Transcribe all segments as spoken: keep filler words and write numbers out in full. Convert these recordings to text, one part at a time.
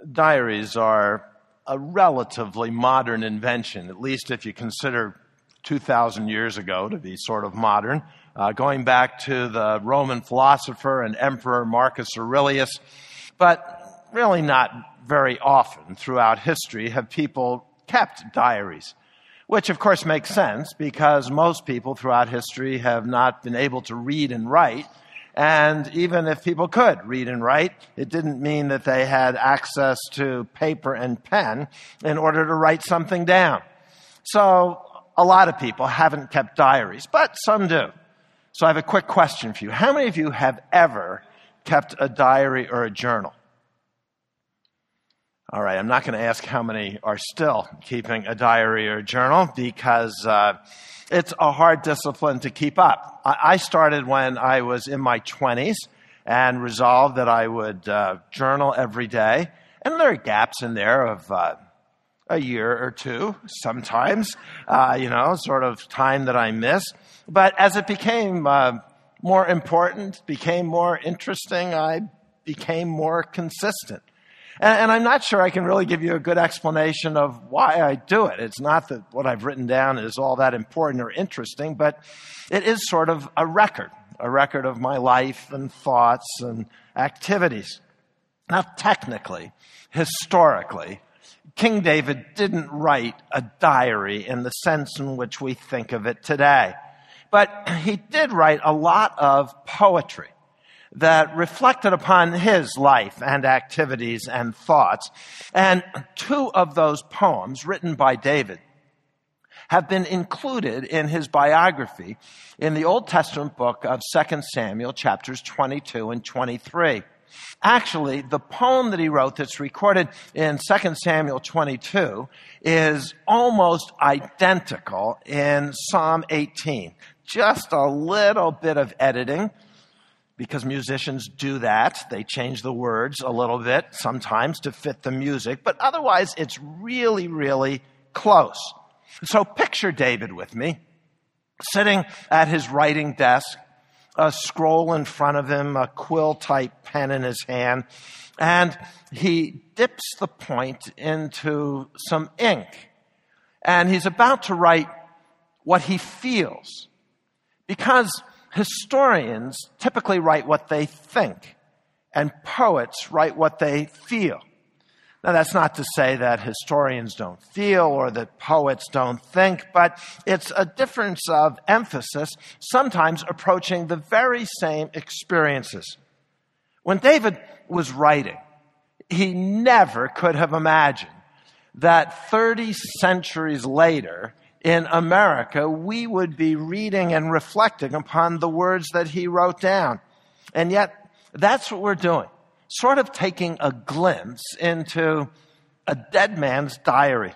Diaries are a relatively modern invention, at least if you consider two thousand years ago to be sort of modern. Uh, going back to the Roman philosopher and emperor Marcus Aurelius, but really not very often throughout history have people kept diaries, which of course makes sense because most people throughout history have not been able to read and write. And even if people could read and write, it didn't mean that they had access to paper and pen in order to write something down. So a lot of people haven't kept diaries, but some do. So I have a quick question for you. How many of you have ever kept a diary or a journal? All right, I'm not going to ask how many are still keeping a diary or a journal because uh, it's a hard discipline to keep up. I, I started when I was in my twenties and resolved that I would uh, journal every day. And there are gaps in there of uh, a year or two sometimes, uh, you know, sort of time that I miss. But as it became uh, more important, became more interesting, I became more consistent. And, and I'm not sure I can really give you a good explanation of why I do it. It's not that what I've written down is all that important or interesting, but it is sort of a record, a record of my life and thoughts and activities. Now, technically, historically, King David didn't write a diary in the sense in which we think of it today. But he did write a lot of poetry that reflected upon his life and activities and thoughts. And two of those poems written by David have been included in his biography in the Old Testament book of Second Samuel, chapters twenty-two and twenty-three. Actually, the poem that he wrote that's recorded in Second Samuel twenty-two is almost identical in Psalm eighteen. Just a little bit of editing, because musicians do that. They change the words a little bit sometimes to fit the music, but otherwise it's really, really close. So picture David with me, sitting at his writing desk, a scroll in front of him, a quill-type pen in his hand, and he dips the point into some ink. And he's about to write what he feels. Because historians typically write what they think, and poets write what they feel. Now, that's not to say that historians don't feel or that poets don't think, but it's a difference of emphasis, sometimes approaching the very same experiences. When David was writing, he never could have imagined that thirty centuries later, in America, we would be reading and reflecting upon the words that he wrote down. And yet, that's what we're doing. Sort of taking a glimpse into a dead man's diary.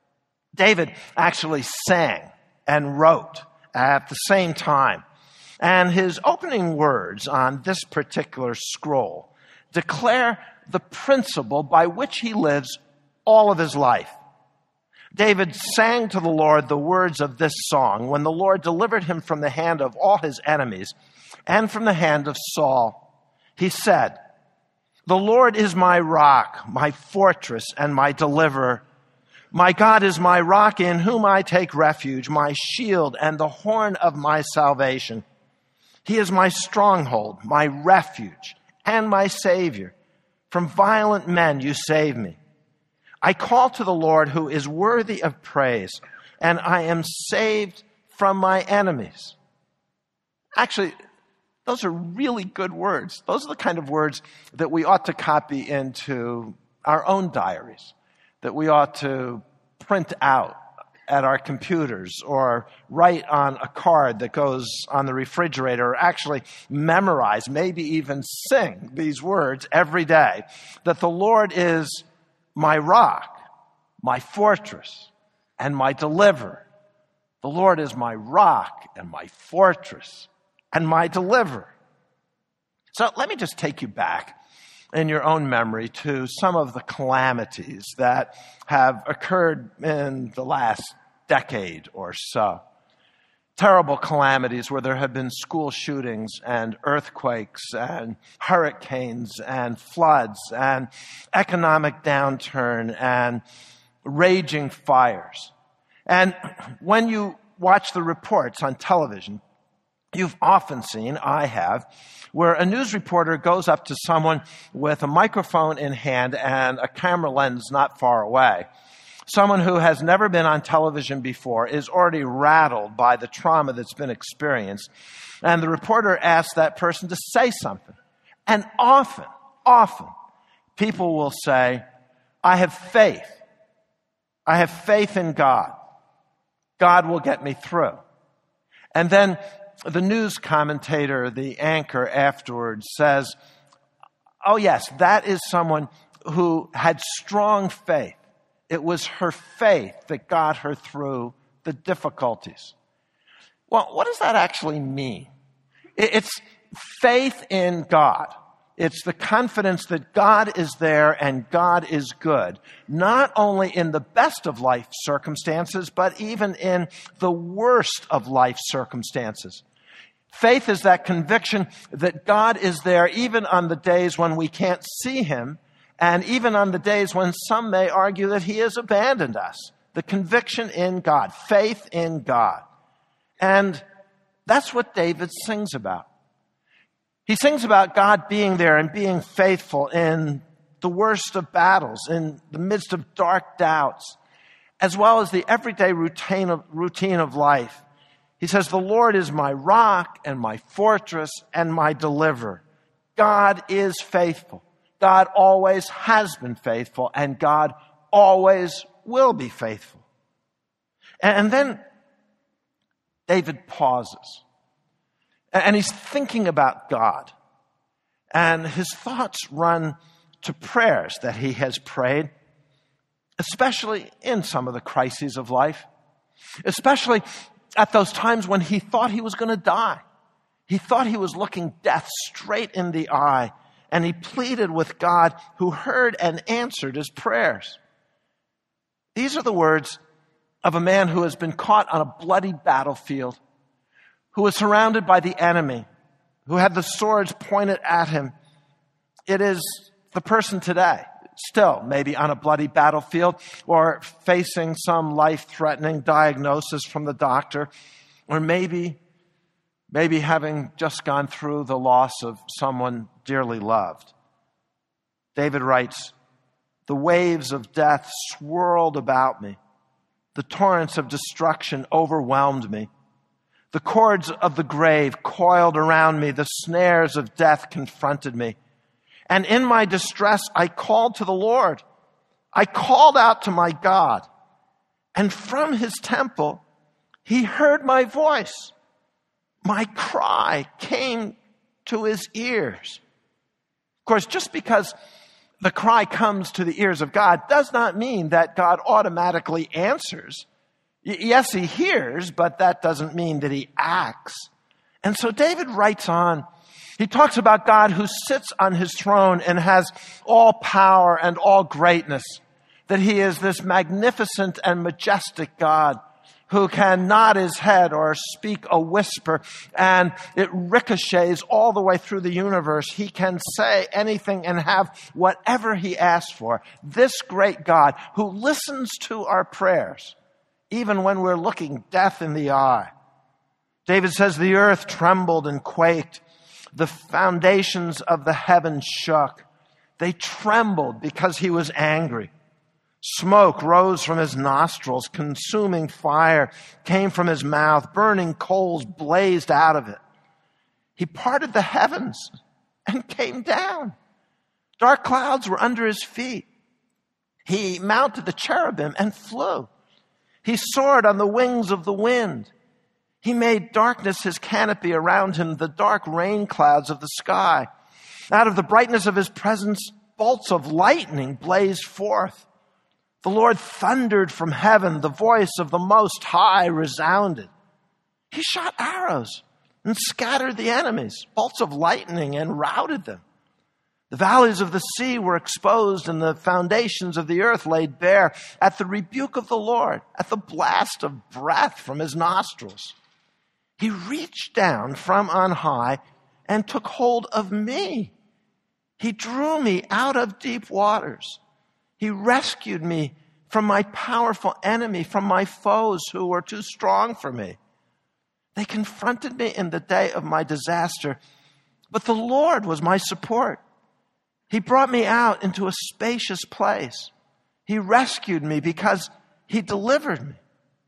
David actually sang and wrote at the same time. And his opening words on this particular scroll declare the principle by which he lives all of his life. David sang to the Lord the words of this song when the Lord delivered him from the hand of all his enemies and from the hand of Saul. He said, "The Lord is my rock, my fortress, and my deliverer. My God is my rock in whom I take refuge, my shield and the horn of my salvation. He is my stronghold, my refuge, and my Savior. From violent men you save me. I call to the Lord who is worthy of praise, and I am saved from my enemies." Actually, those are really good words. Those are the kind of words that we ought to copy into our own diaries, that we ought to print out at our computers or write on a card that goes on the refrigerator, or actually memorize, maybe even sing these words every day, that the Lord is my rock, my fortress, and my deliverer. The Lord is my rock and my fortress and my deliverer. So let me just take you back in your own memory to some of the calamities that have occurred in the last decade or so. terrible calamities where there have been school shootings and earthquakes and hurricanes and floods and economic downturn and raging fires. And when you watch the reports on television, you've often seen, I have, where a news reporter goes up to someone with a microphone in hand and a camera lens not far away. Someone who has never been on television before is already rattled by the trauma that's been experienced. And the reporter asks that person to say something. And often, often, people will say, I have faith. I have faith in God. God will get me through. And then the news commentator, the anchor afterwards says, oh yes, that is someone who had strong faith. It was her faith that got her through the difficulties. Well, what does that actually mean? It's faith in God. It's the confidence that God is there and God is good, not only in the best of life circumstances, but even in the worst of life circumstances. Faith is that conviction that God is there even on the days when we can't see him, and even on the days when some may argue that he has abandoned us. The conviction in God, faith in God. And that's what David sings about. He sings about God being there and being faithful in the worst of battles, in the midst of dark doubts, as well as the everyday routine of, routine of life. He says, the Lord is my rock and my fortress and my deliverer. God is faithful. God always has been faithful, and God always will be faithful. And then David pauses, and he's thinking about God, and his thoughts run to prayers that he has prayed, especially in some of the crises of life, especially at those times when he thought he was going to die. He thought he was looking death straight in the eye, and he pleaded with God, who heard and answered his prayers. These are the words of a man who has been caught on a bloody battlefield, who was surrounded by the enemy, who had the swords pointed at him. It is the person today, still maybe on a bloody battlefield, or facing some life-threatening diagnosis from the doctor, or maybe Maybe having just gone through the loss of someone dearly loved. David writes, the waves of death swirled about me. The torrents of destruction overwhelmed me. The cords of the grave coiled around me. The snares of death confronted me. And in my distress, I called to the Lord. I called out to my God. And from his temple, he heard my voice. My cry came to his ears. Of course, just because the cry comes to the ears of God does not mean that God automatically answers. Y- yes, he hears, but that doesn't mean that he acts. And so David writes on. He talks about God who sits on his throne and has all power and all greatness, that he is this magnificent and majestic God who can nod his head or speak a whisper, and it ricochets all the way through the universe. He can say anything and have whatever he asks for. This great God who listens to our prayers, even when we're looking death in the eye. David says, the earth trembled and quaked. The foundations of the heavens shook. They trembled because he was angry. Smoke rose from his nostrils. Consuming fire came from his mouth. Burning coals blazed out of it. He parted the heavens and came down. Dark clouds were under his feet. He mounted the cherubim and flew. He soared on the wings of the wind. He made darkness his canopy around him, the dark rain clouds of the sky. Out of the brightness of his presence, bolts of lightning blazed forth. The Lord thundered from heaven. The voice of the Most High resounded. He shot arrows and scattered the enemies, bolts of lightning, and routed them. The valleys of the sea were exposed, and the foundations of the earth laid bare at the rebuke of the Lord, at the blast of breath from his nostrils. He reached down from on high and took hold of me. He drew me out of deep waters. He rescued me from my powerful enemy, from my foes who were too strong for me. They confronted me in the day of my disaster, but the Lord was my support. He brought me out into a spacious place. He rescued me because he delivered me.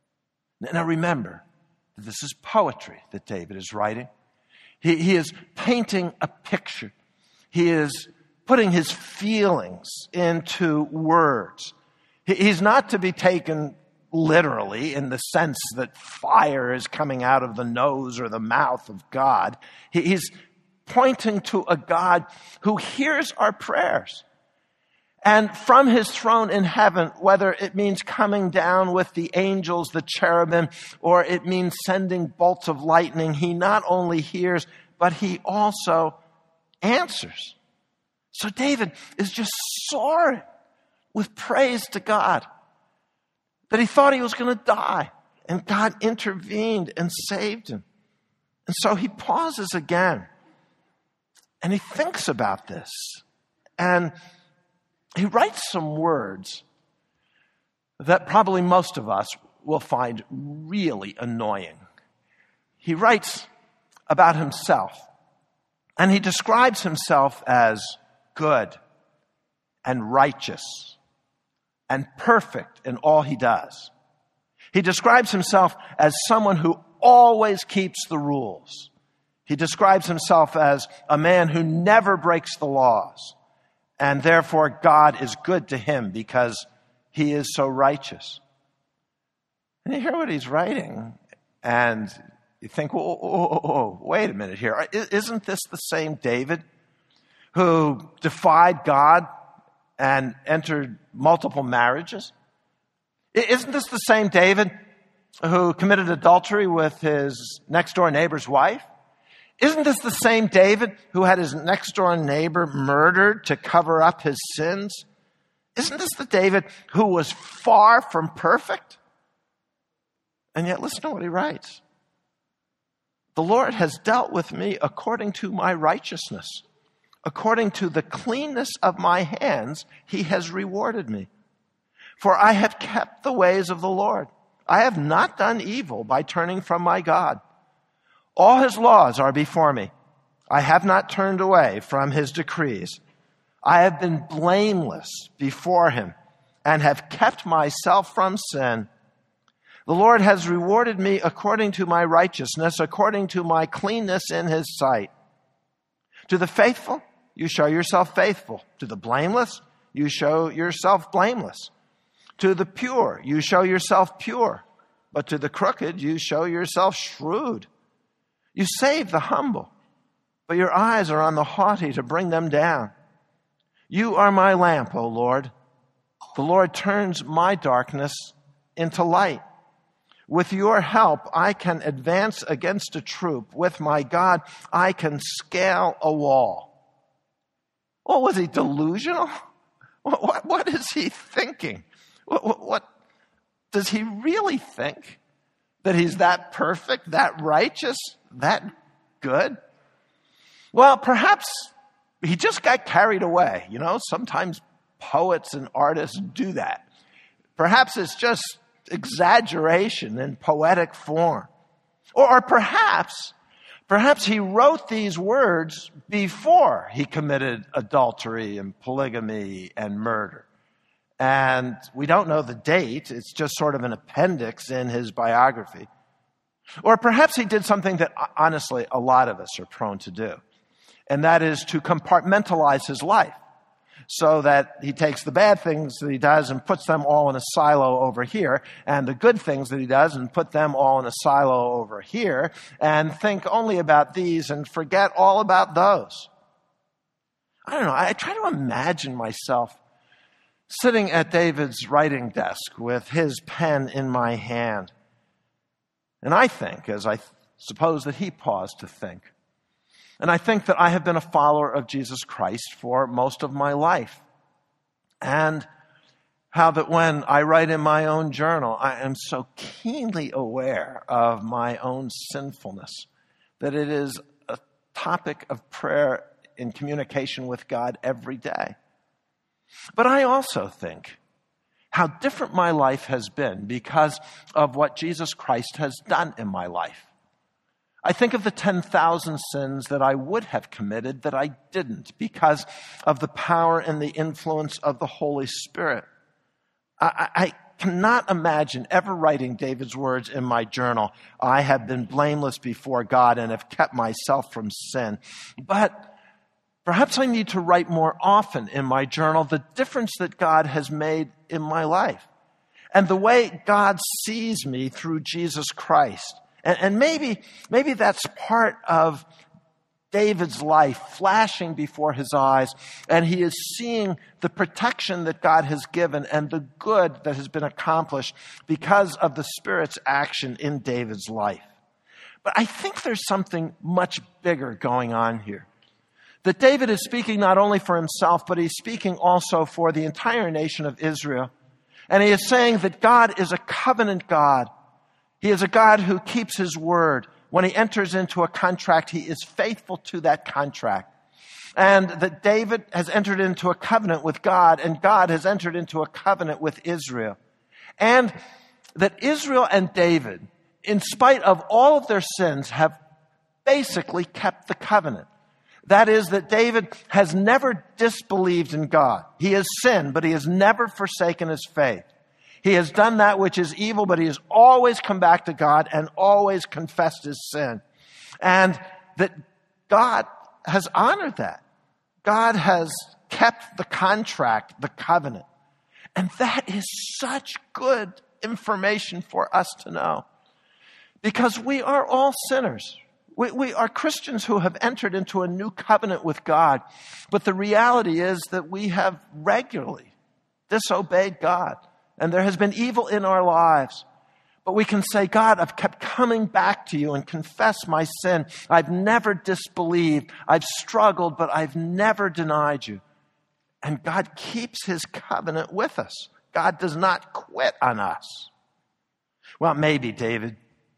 Now remember, this is poetry that David is writing. He, he is painting a picture. He is putting his feelings into words. He, he's not to be taken literally in the sense that fire is coming out of the nose or the mouth of God. He, he's pointing to a God who hears our prayers. And from his throne in heaven, whether it means coming down with the angels, the cherubim, or it means sending bolts of lightning, he not only hears, but he also answers. So David is just soaring with praise to God that he thought he was going to die, and God intervened and saved him. And so he pauses again, and he thinks about this, and he writes some words that probably most of us will find really annoying. He writes about himself, and he describes himself as good and righteous and perfect in all he does. He describes himself as someone who always keeps the rules. He describes himself as a man who never breaks the laws. And therefore, God is good to him because he is so righteous. And you hear what he's writing, and you think, whoa, whoa, whoa, whoa, wait a minute here. Isn't this the same David who defied God and entered multiple marriages? Isn't this the same David who committed adultery with his next-door neighbor's wife? Isn't this the same David who had his next-door neighbor murdered to cover up his sins? Isn't this the David who was far from perfect? And yet, listen to what he writes. The Lord has dealt with me according to my righteousness. According to the cleanness of my hands, he has rewarded me. For I have kept the ways of the Lord. I have not done evil by turning from my God. All his laws are before me. I have not turned away from his decrees. I have been blameless before him and have kept myself from sin. The Lord has rewarded me according to my righteousness, according to my cleanness in his sight. To the faithful, you show yourself faithful. To the blameless, you show yourself blameless. To the pure, you show yourself pure. But to the crooked, you show yourself shrewd. You save the humble, but your eyes are on the haughty to bring them down. You are my lamp, O Lord. The Lord turns my darkness into light. With your help, I can advance against a troop. With my God, I can scale a wall. Oh, was he delusional? What, what, what is he thinking? What, what, what does he really think? That he's that perfect, that righteous, that good? Well, perhaps he just got carried away. You know, sometimes poets and artists do that. Perhaps it's just exaggeration in poetic form. Or, or perhaps, perhaps he wrote these words before he committed adultery and polygamy and murder. And we don't know the date. It's just sort of an appendix in his biography. Or perhaps he did something that, honestly, a lot of us are prone to do. And that is to compartmentalize his life so that he takes the bad things that he does and puts them all in a silo over here, and the good things that he does and put them all in a silo over here, and think only about these and forget all about those. I don't know. I try to imagine myself sitting at David's writing desk with his pen in my hand. And I think, as I th- suppose that he paused to think, and I think that I have been a follower of Jesus Christ for most of my life. And how that when I write in my own journal, I am so keenly aware of my own sinfulness that it is a topic of prayer in communication with God every day. But I also think how different my life has been because of what Jesus Christ has done in my life. I think of the ten thousand sins that I would have committed that I didn't because of the power and the influence of the Holy Spirit. I, I cannot imagine ever writing David's words in my journal, I have been blameless before God and have kept myself from sin. But perhaps I need to write more often in my journal the difference that God has made in my life and the way God sees me through Jesus Christ. And, and maybe, maybe that's part of David's life flashing before his eyes, and he is seeing the protection that God has given and the good that has been accomplished because of the Spirit's action in David's life. But I think there's something much bigger going on here. That David is speaking not only for himself, but he's speaking also for the entire nation of Israel. And he is saying that God is a covenant God. He is a God who keeps his word. When he enters into a contract, he is faithful to that contract. And that David has entered into a covenant with God, and God has entered into a covenant with Israel. And that Israel and David, in spite of all of their sins, have basically kept the covenant. That is, that David has never disbelieved in God. He has sinned, but he has never forsaken his faith. He has done that which is evil, but he has always come back to God and always confessed his sin. And that God has honored that. God has kept the contract, the covenant. And that is such good information for us to know. Because we are all sinners. We, we are Christians who have entered into a new covenant with God. But the reality is that we have regularly disobeyed God. And there has been evil in our lives. But we can say, God, I've kept coming back to you and confess my sin. I've never disbelieved. I've struggled, but I've never denied you. And God keeps his covenant with us. God does not quit on us. Well, maybe David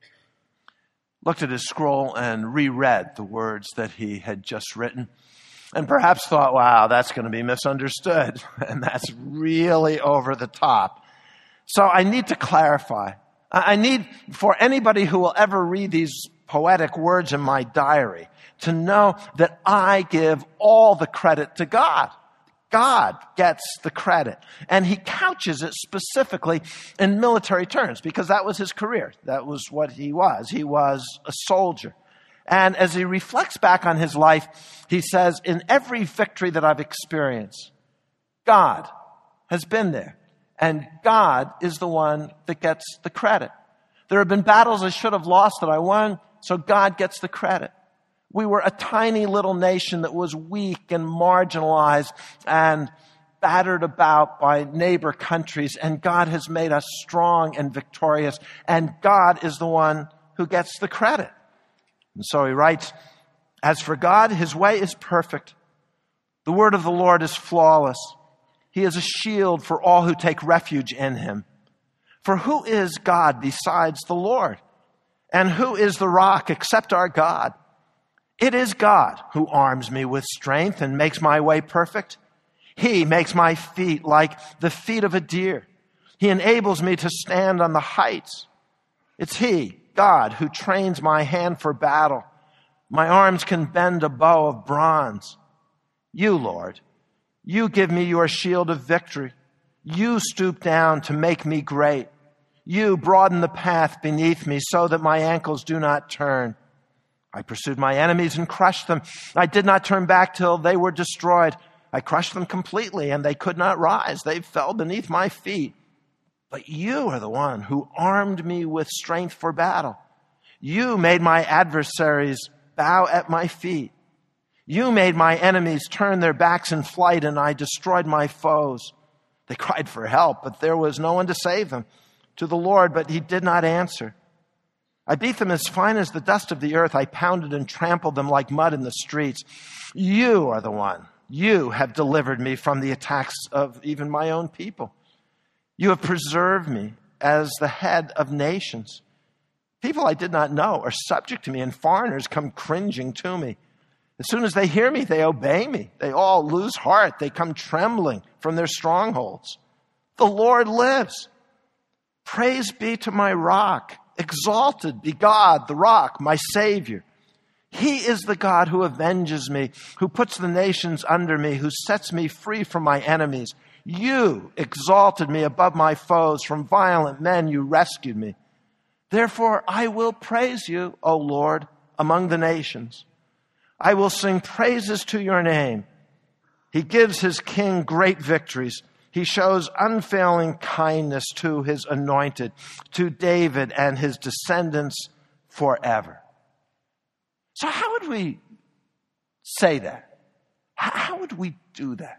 looked at his scroll and reread the words that he had just written and perhaps thought, wow, that's going to be misunderstood. And that's really over the top. So I need to clarify. I need for anybody who will ever read these poetic words in my diary to know that I give all the credit to God. God gets the credit. And he couches it specifically in military terms because that was his career. That was what he was. He was a soldier. And as he reflects back on his life, he says, in every victory that I've experienced, God has been there. And God is the one that gets the credit. There have been battles I should have lost that I won, so God gets the credit. We were a tiny little nation that was weak and marginalized and battered about by neighbor countries, and God has made us strong and victorious, and God is the one who gets the credit. And so he writes, as for God, his way is perfect. The word of the Lord is flawless. He is a shield for all who take refuge in him. For who is God besides the Lord? And who is the rock except our God? It is God who arms me with strength and makes my way perfect. He makes my feet like the feet of a deer. He enables me to stand on the heights. It's he, God, who trains my hand for battle. My arms can bend a bow of bronze. You, Lord, you give me your shield of victory. You stoop down to make me great. You broaden the path beneath me so that my ankles do not turn. I pursued my enemies and crushed them. I did not turn back till they were destroyed. I crushed them completely and they could not rise. They fell beneath my feet. But you are the one who armed me with strength for battle. You made my adversaries bow at my feet. You made my enemies turn their backs in flight, and I destroyed my foes. They cried for help, but there was no one to save them. To the Lord, but he did not answer. I beat them as fine as the dust of the earth. I pounded and trampled them like mud in the streets. You are the one. You have delivered me from the attacks of even my own people. You have preserved me as the head of nations. People I did not know are subject to me, and foreigners come cringing to me. As soon as they hear me, they obey me. They all lose heart. They come trembling from their strongholds. The Lord lives. Praise be to my rock. Exalted be God, the rock, my Savior. He is the God who avenges me, who puts the nations under me, who sets me free from my enemies. You exalted me above my foes. From violent men you rescued me. Therefore I will praise you, O Lord, among the nations. I will sing praises to your name. He gives his king great victories. He shows unfailing kindness to his anointed, to David and his descendants forever. So how would we say that? How would we do that?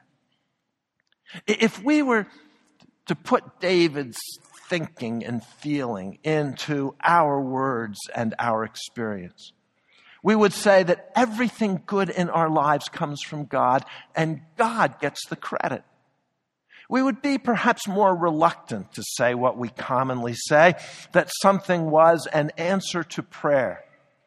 If we were to put David's thinking and feeling into our words and our experience, we would say that everything good in our lives comes from God, and God gets the credit. We would be perhaps more reluctant to say what we commonly say, that something was an answer to prayer.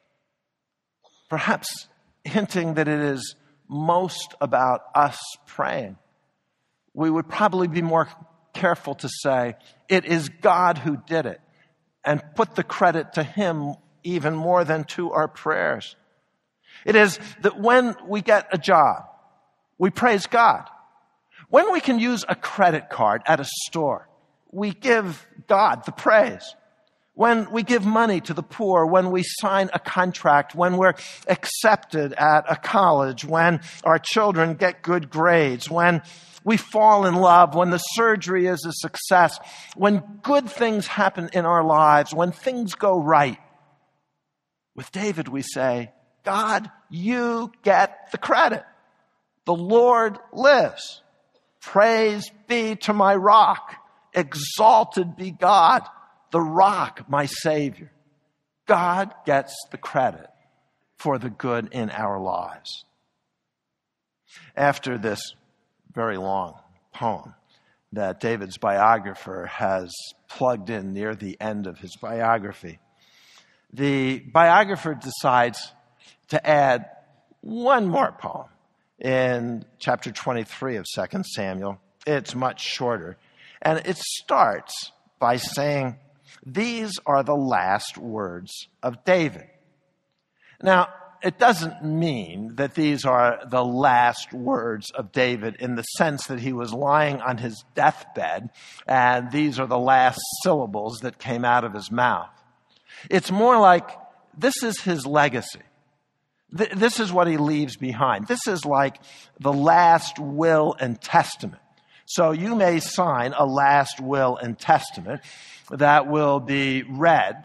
Perhaps hinting that it is most about us praying. We would probably be more careful to say, it is God who did it, and put the credit to him even more than to our prayers. It is that when we get a job, we praise God. When we can use a credit card at a store, we give God the praise. When we give money to the poor, when we sign a contract, when we're accepted at a college, when our children get good grades, when we fall in love, when the surgery is a success, when good things happen in our lives, when things go right. With David, we say, God, you get the credit. The Lord lives. Praise be to my rock. Exalted be God, the rock, my Savior. God gets the credit for the good in our lives. After this very long poem that David's biographer has plugged in near the end of his biography, the biographer decides to add one more poem in chapter twenty-three of Second Samuel. It's much shorter. And it starts by saying, these are the last words of David. Now, it doesn't mean that these are the last words of David in the sense that he was lying on his deathbed and these are the last syllables that came out of his mouth. It's more like this is his legacy. Th- this is what he leaves behind. This is like the last will and testament. So you may sign a last will and testament that will be read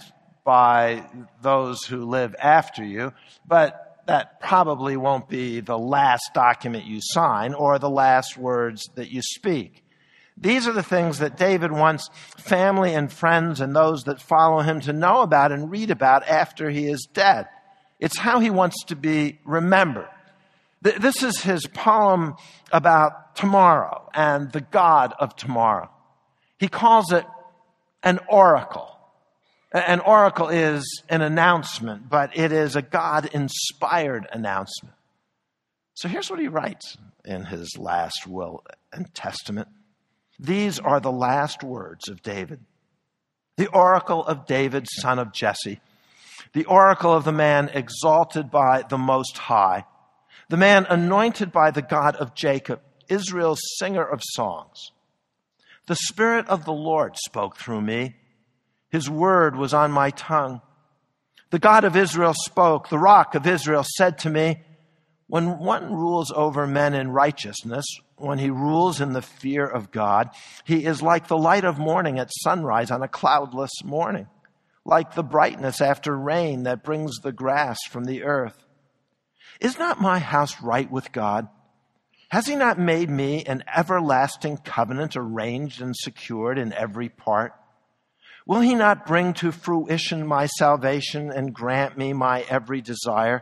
by those who live after you, but that probably won't be the last document you sign or the last words that you speak. These are the things that David wants family and friends and those that follow him to know about and read about after he is dead. It's how he wants to be remembered. This is his poem about tomorrow and the God of tomorrow. He calls it an oracle. An oracle is an announcement, but it is a God-inspired announcement. So here's what he writes in his last will and testament. These are the last words of David. The oracle of David, son of Jesse. The oracle of the man exalted by the Most High. The man anointed by the God of Jacob, Israel's singer of songs. The Spirit of the Lord spoke through me. His word was on my tongue. The God of Israel spoke. The rock of Israel said to me, when one rules over men in righteousness, when he rules in the fear of God, he is like the light of morning at sunrise on a cloudless morning, like the brightness after rain that brings the grass from the earth. Is not my house right with God? Has he not made me an everlasting covenant arranged and secured in every part? Will he not bring to fruition my salvation and grant me my every desire?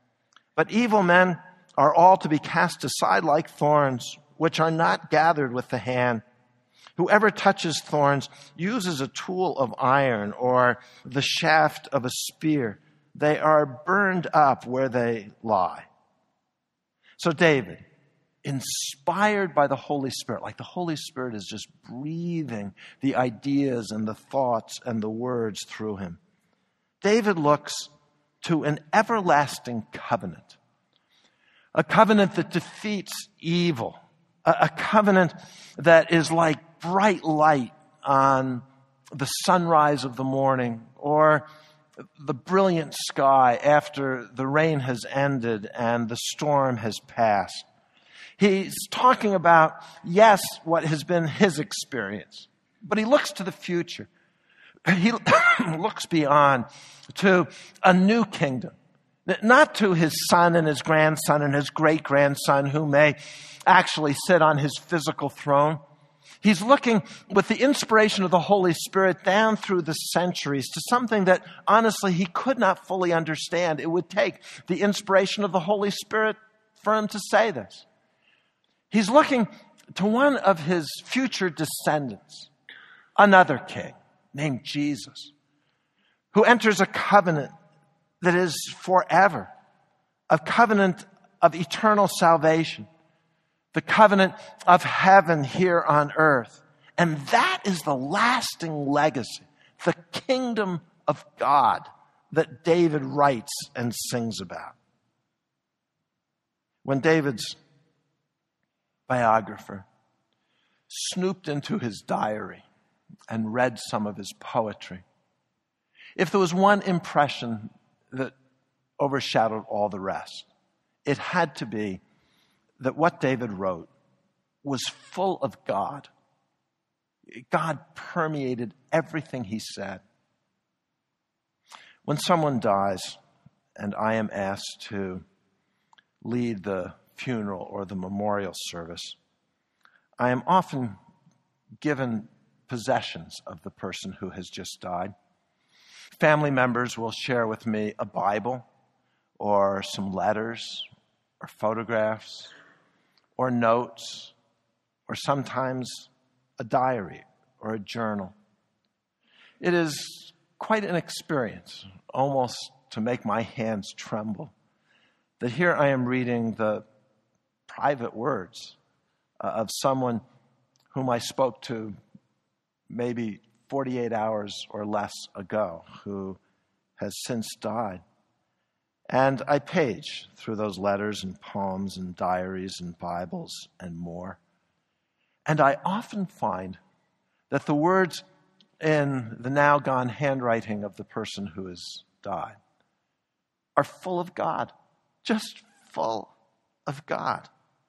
But evil men are all to be cast aside like thorns, which are not gathered with the hand. Whoever touches thorns uses a tool of iron or the shaft of a spear. They are burned up where they lie. So David, inspired by the Holy Spirit, like the Holy Spirit is just breathing the ideas and the thoughts and the words through him. David looks to an everlasting covenant, a covenant that defeats evil, a, a covenant that is like bright light on the sunrise of the morning or the brilliant sky after the rain has ended and the storm has passed. He's talking about, yes, what has been his experience, but he looks to the future. He looks beyond to a new kingdom, not to his son and his grandson and his great-grandson who may actually sit on his physical throne. He's looking with the inspiration of the Holy Spirit down through the centuries to something that, honestly, he could not fully understand. It would take the inspiration of the Holy Spirit for him to say this. He's looking to one of his future descendants, another king named Jesus, who enters a covenant that is forever, a covenant of eternal salvation, the covenant of heaven here on earth. And that is the lasting legacy, the kingdom of God that David writes and sings about. When David's biographer snooped into his diary and read some of his poetry, if there was one impression that overshadowed all the rest, it had to be that what David wrote was full of God. God permeated everything he said. When someone dies and I am asked to lead the funeral or the memorial service, I am often given possessions of the person who has just died. Family members will share with me a Bible or some letters or photographs or notes or sometimes a diary or a journal. It is quite an experience, almost to make my hands tremble, that here I am reading the private words uh, of someone whom I spoke to maybe forty-eight hours or less ago, who has since died. And I page through those letters and poems and diaries and Bibles and more. And I often find that the words in the now gone handwriting of the person who has died are full of God, just full of God.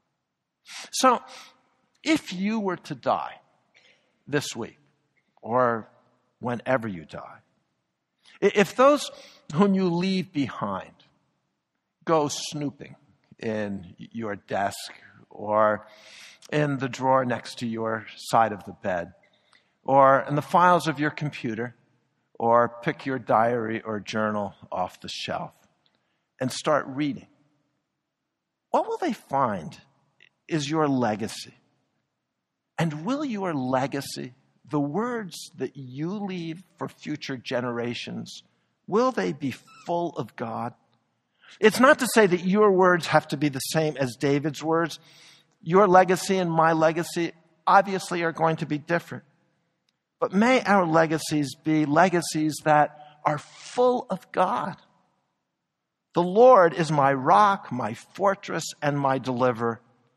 So if you were to die this week, or whenever you die, if those whom you leave behind go snooping in your desk or in the drawer next to your side of the bed or in the files of your computer or pick your diary or journal off the shelf and start reading, what will they find is your legacy? And will your legacy, the words that you leave for future generations, will they be full of God? It's not to say that your words have to be the same as David's words. Your legacy and my legacy obviously are going to be different. But may our legacies be legacies that are full of God. The Lord is my rock, my fortress, and my deliverer.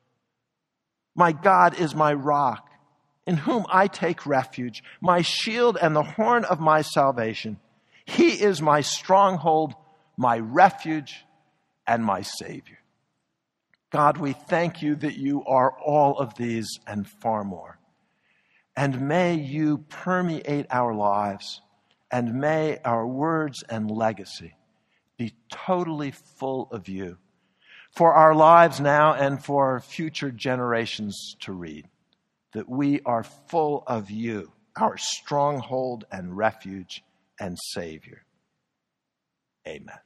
My God is my rock, in whom I take refuge, my shield and the horn of my salvation. He is my stronghold, my refuge, and my Savior. God, we thank you that you are all of these and far more. And may you permeate our lives, and may our words and legacy be totally full of you for our lives now and for future generations to read, that we are full of you, our stronghold and refuge and Savior. Amen.